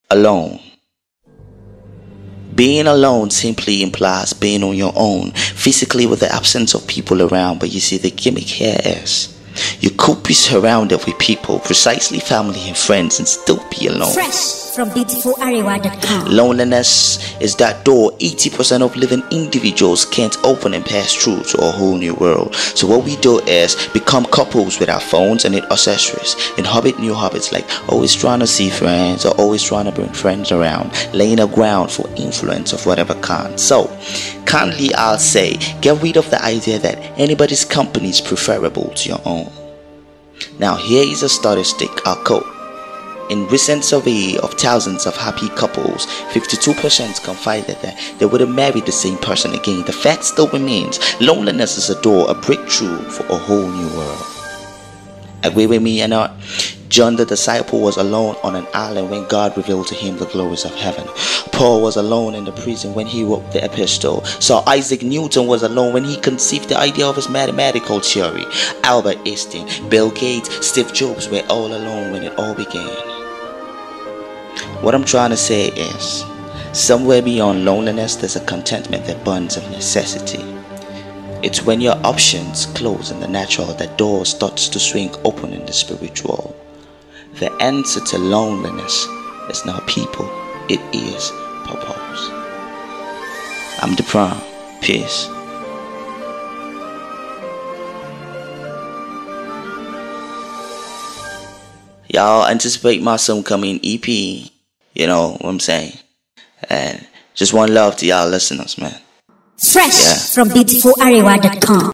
Alone. Being alone simply implies being on your own, physically with the absence of people around. But you see, the gimmick here is you could be surrounded with people, precisely family and friends, and still be alone. Fresh from beautifularewa.com. Loneliness is that door 80% of living individuals can't open and pass through to a whole new world. So what we do is become couples with our phones and its accessories, inhabit new habits like always trying to see friends or always trying to bring friends around, laying a ground for influence of whatever kind. So kindly I'll say, get rid of the idea that anybody's company is preferable to your own. Now here is a statistic I'll quote. In recent survey of thousands of happy couples, 52% confided that they wouldn't marry the same person again. The fact still remains, loneliness is a door, a breakthrough for a whole new world. Agree with me or not? John the disciple was alone on an island when God revealed to him the glories of heaven. Paul was alone in the prison when he wrote the epistle. So Isaac Newton was alone when he conceived the idea of his mathematical theory. Albert Einstein, Bill Gates, Steve Jobs were all alone when it all began. What I'm trying to say is, somewhere beyond loneliness there's a contentment that burns of necessity. It's when your options close in the natural that doors starts to swing open in the spiritual. The answer to loneliness is not people, it is purpose. I'm the Prime. Peace. Y'all anticipate my soon coming EP. You know what I'm saying? And just one love to y'all listeners, man. Fresh from beautifularewa.com.